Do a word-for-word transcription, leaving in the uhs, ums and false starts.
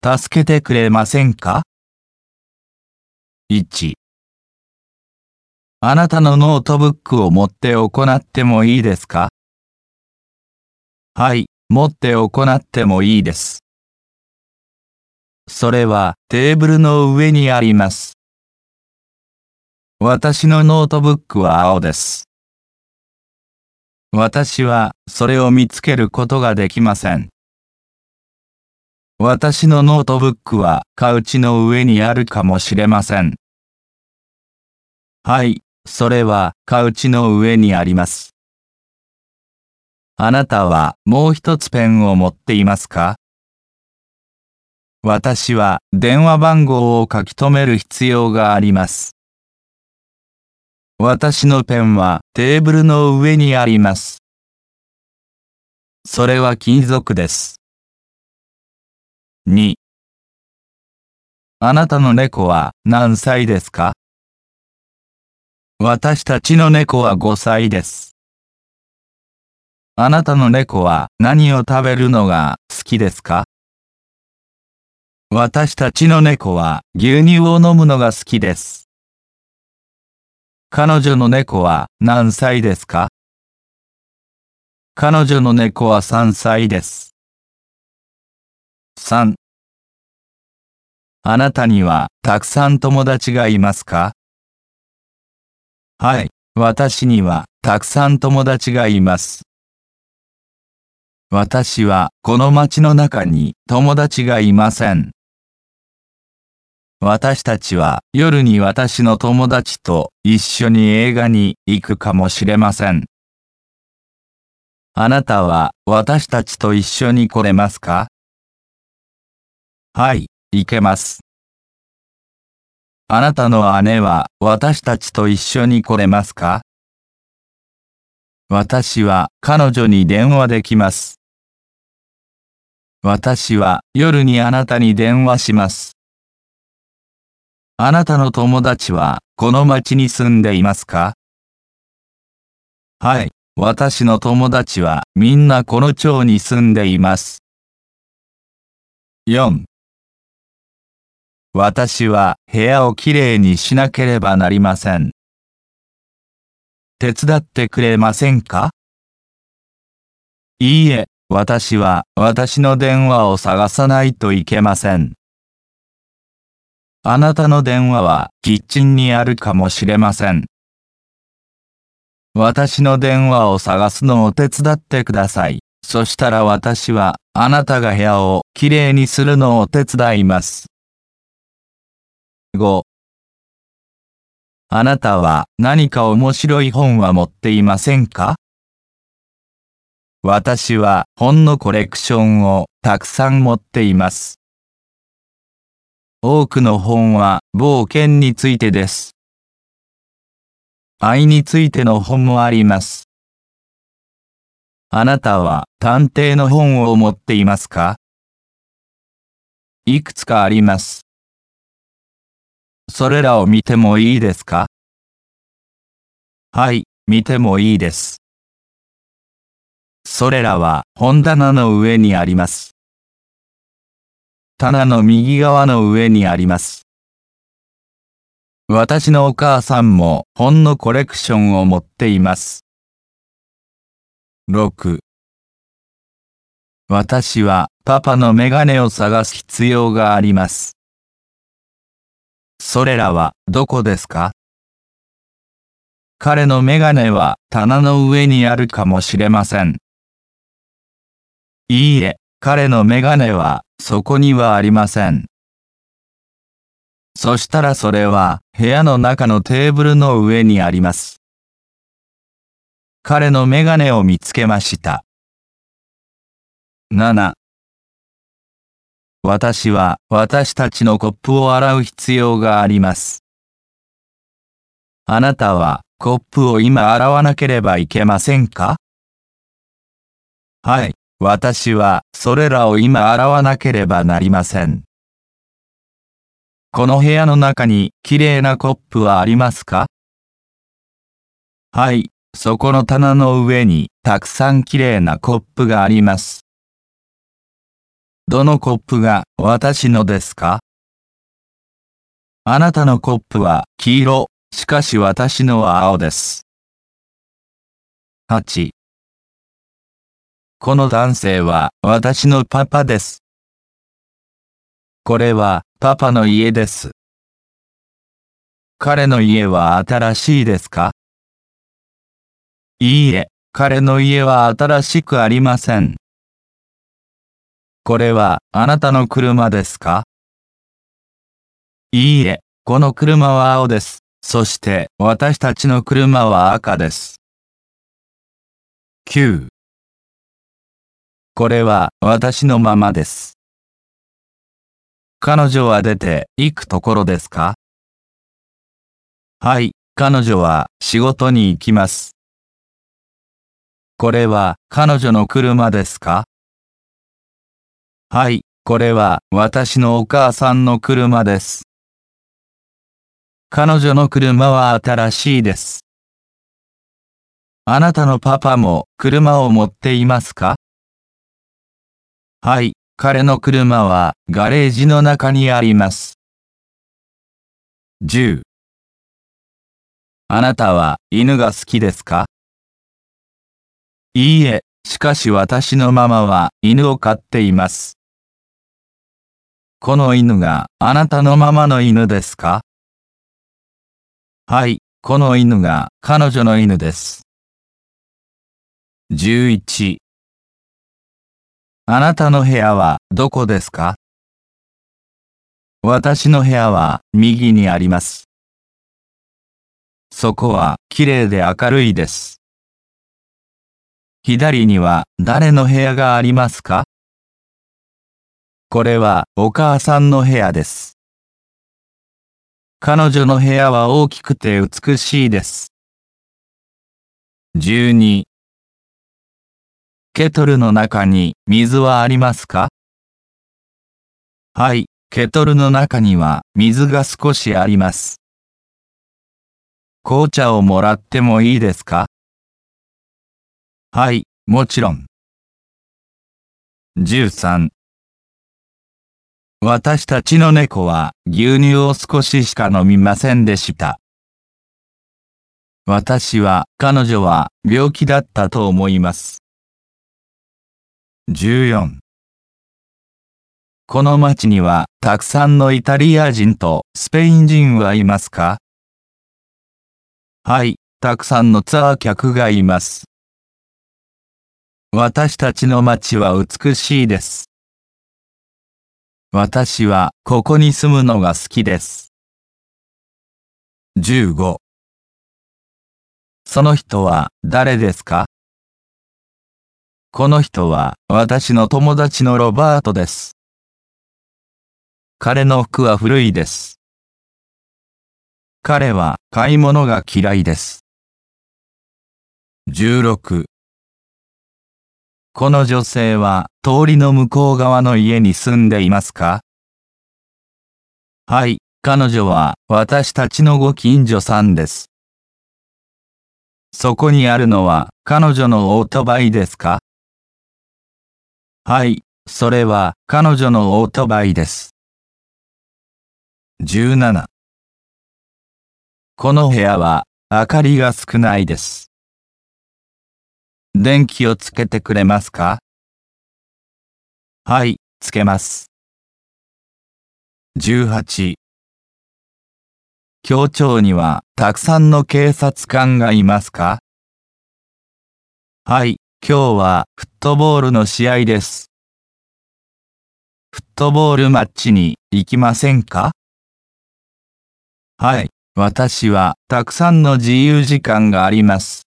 助けてくれませんか？いち、あなたのノートブックを持って行ってもいいですか？はい、持って行ってもいいです。それはテーブルの上にあります。私のノートブックは青です。私はそれを見つけることができません。私のノートブックはカウチの上にあるかもしれません。はい、それはカウチの上にあります。あなたはもう一つペンを持っていますか？私は電話番号を書き留める必要があります。私のペンはテーブルの上にあります。それは金属です。に、あなたの猫は何歳ですか？私たちの猫はごさいです。あなたの猫は何を食べるのが好きですか？私たちの猫は牛乳を飲むのが好きです。彼女の猫は何歳ですか？彼女の猫はさんさいです。さん、あなたにはたくさん友達がいますか？はい、私にはたくさん友達がいます。私はこの街の中に友達がいません。私たちは夜に私の友達と一緒に映画に行くかもしれません。あなたは私たちと一緒に来れますか？はい、行けます。あなたの姉は私たちと一緒に来れますか？私は彼女に電話できます。私は夜にあなたに電話します。あなたの友達はこの町に住んでいますか？はい、私の友達はみんなこの町に住んでいます。よん、私は部屋をきれいにしなければなりません。手伝ってくれませんか？いいえ、私は私の電話を探さないといけません。あなたの電話はキッチンにあるかもしれません。私の電話を探すのを手伝ってください。そしたら私はあなたが部屋をきれいにするのを手伝います。ご、あなたは何か面白い本は持っていませんか？私は本のコレクションをたくさん持っています。多くの本は冒険についてです。愛についての本もあります。あなたは探偵の本を持っていますか？いくつかあります。それらを見てもいいですか？はい、見てもいいです。それらは本棚の上にあります。棚の右側の上にあります。私のお母さんも本のコレクションを持っています。ろく、私はパパのメガネを探す必要があります。それらはどこですか？彼のメガネは棚の上にあるかもしれません。いいえ、彼のメガネはそこにはありません。そしたらそれは部屋の中のテーブルの上にあります。彼のメガネを見つけました。なな、私は私たちのコップを洗う必要があります。あなたはコップを今洗わなければいけませんか？はい、私はそれらを今洗わなければなりません。この部屋の中にきれいなコップはありますか？はい、そこの棚の上にたくさんきれいなコップがあります。 どのコップが私のですか？あなたのコップは黄色、しかし私のは青です。はち. この男性は私のパパです。これはパパの家です。彼の家は新しいですか？いいえ、彼の家は新しくありません。これはあなたの車ですか？いいえ、この車は青です。そして私たちの車は赤です。きゅう. これは私のママです。彼女は出て行くところですか？はい、彼女は仕事に行きます。これは彼女の車ですか？はい、これは私のお母さんの車です。彼女の車は新しいです。あなたのパパも車を持っていますか？はい、彼の車はガレージの中にあります。じゅう. あなたは犬が好きですか？いいえ、しかし私のママは犬を飼っています。この犬があなたのママの犬ですか？はい、この犬が彼女の犬です。じゅういち. あなたの部屋はどこですか？私の部屋は右にあります。そこはきれいで明るいです。左には誰の部屋がありますか？これはお母さんの部屋です。彼女の部屋は大きくて美しいです。じゅうに. ケトルの中に水はありますか？はい、ケトルの中には水が少しあります。紅茶をもらってもいいですか？はい、もちろん。じゅうさん. 私たちの猫は牛乳を少ししか飲みませんでした。私は彼女は病気だったと思います。じゅうよん. この町にはたくさんのイタリア人とスペイン人はいますか？はい、たくさんのツアー客がいます。私たちの町は美しいです。私はここに住むのが好きです。じゅうご. その人は誰ですか？この人は私の友達のロバートです。彼の服は古いです。彼は買い物が嫌いです。じゅうろく. この女性は通りの向こう側の家に住んでいますか？はい、彼女は私たちのご近所さんです。そこにあるのは彼女のオートバイですか？はい、それは彼女のオートバイです。じゅうなな. この部屋は明かりが少ないです。電気をつけてくれますか？はい、つけます。じゅうはち. 教庁にはたくさんの警察官がいますか？はい、今日はフットボールの試合です。フットボールマッチに行きませんか？はい、私はたくさんの自由時間があります。